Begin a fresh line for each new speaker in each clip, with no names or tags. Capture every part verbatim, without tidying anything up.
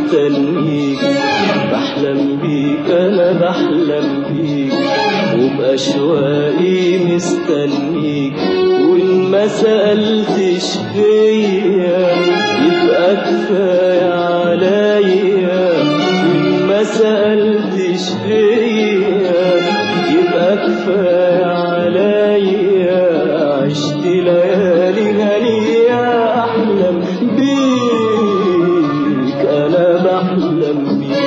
مستنيك، بحلم بيك أنا بحلم بيك، وبأشواقي مستنيك. وإن ما سألتش فيا يبقى كفاية عليا، وإن ما سألتش فيا يبقى كفاية عليا. عشت ليالي هنية أحلم بيك أنا بحلم بيك.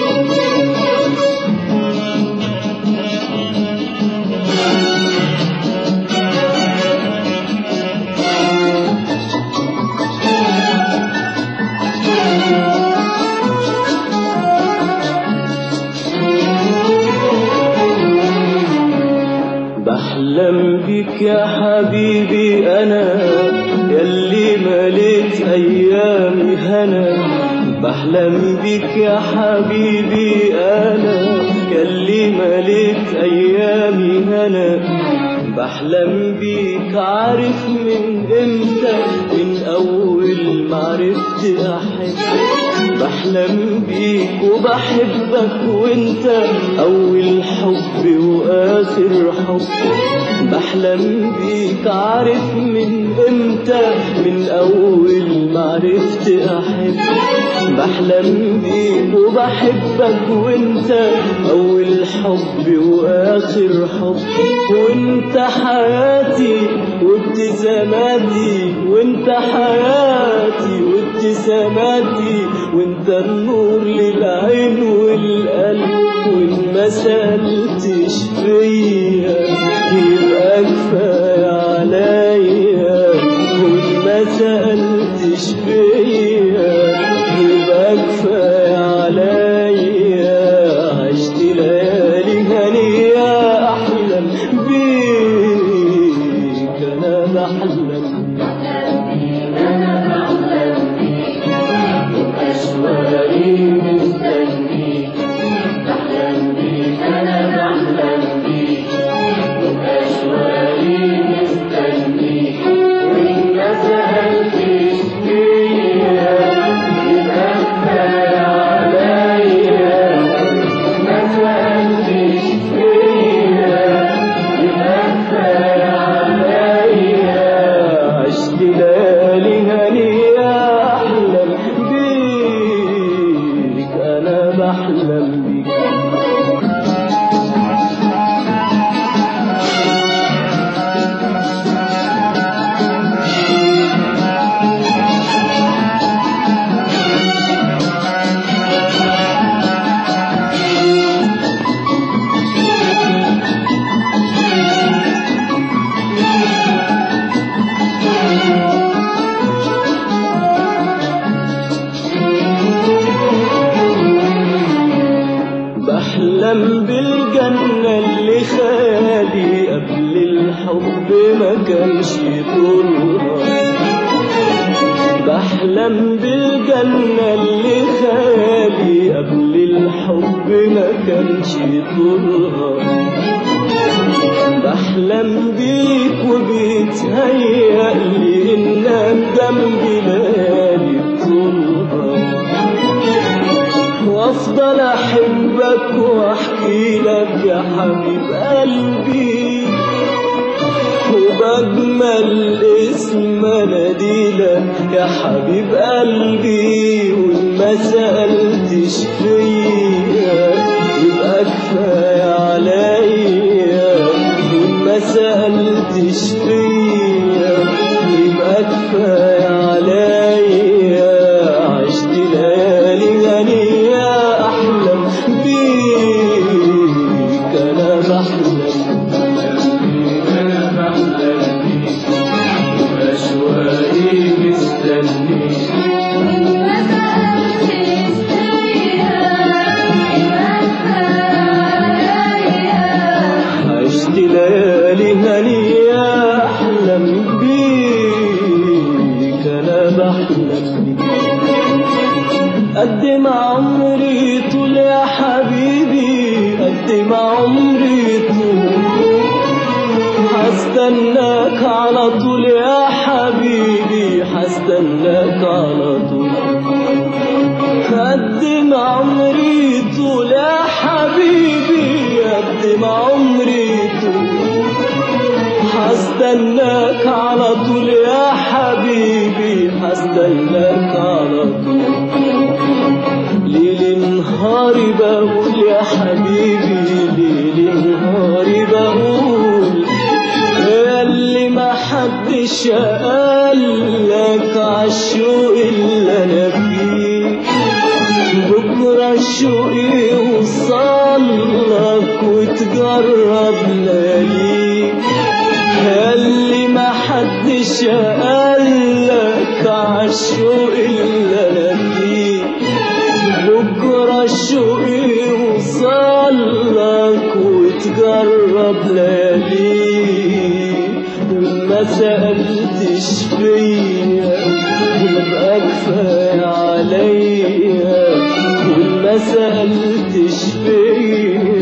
بحلم بيك يا حبيبي أنا ياللي مليت أيامي هنا، بحلم بيك يا حبيبي أنا ياللي مليت أيامي هنا. بحلم بيك عارف من إمتى، من أول ما عرفت أحب. بحلم بيك وبحبك وانت أول حب وآخر حب. بحلم بيك عارف من إمتى، من أول ما عرفت أحب. بحلم بيك وبحبك وانت أول حب وآخر حب. وانت حياتي وابتساماتي، وانت حياتي وابتساماتي، وانت النور للعين والقلب. وان ما سألتش فيا يبقى كفاية عليا، وان ما سألتش فيا يبقى كفاية عليا. عشت ليالي هنية أحلم بيك أنا بحلم بيك. وأشواقي مستنيك، بحلم بيك أنا بحلم بيك، وأشواقي مستنيك. وإن ما سألتش فيا يبقى كفاية عليا، وإن ما سألتش فيا يبقى كفاية عليا. عشت ليالي هنية أحلم بيك أنا بحلم بيك. بحلم بالجنة اللي خالي قبل الحب ما كانش طولها. بحلم بالجنة اللي خالي قبل الحب ما كانش طولها. بحلم بيك وبيتهيألي إنك جنبي ليالي طولها. وافضل احبك واحكي لك يا حبيب قلبي، وبجمل اسم اناديلك يا حبيب قلبي. وان ما سألتش فيا يبقى كفاية عليا، وان ما سألتش فيا يبقى كفاية عليا. عشت ليالي غنية أحلم بيك أنا بحلم بيك أنا بحلم بيك، وأشواقي مستنيك. وإن ما سألتش فيا يبقى كفاية عليا. عشت ليالي هنية أحلم بيك أنا بحلم بيك. قد ما عمري طول يا حبيبي، قد ما عمري طول، هستناك على طول يا حبيبي، هستناك على طول. قد ما عمري طول يا حبيبي قد ما عمري طول هستناك على طول يا حبيبي هستناك على طول ليل نهاري بقول يا حبيبي ليل نهاري بقول اللي ما حدش قالك عالشوق اللي انا فيه بكره الشوق يوصلك وتجرب لياليك اللي ما حدش قالك عالشوق اللي انا فيه بكره الشوق يوصلك وتجرب لياليك ما سألتش فيا يبقى كفاية عليا ما سألتش فيا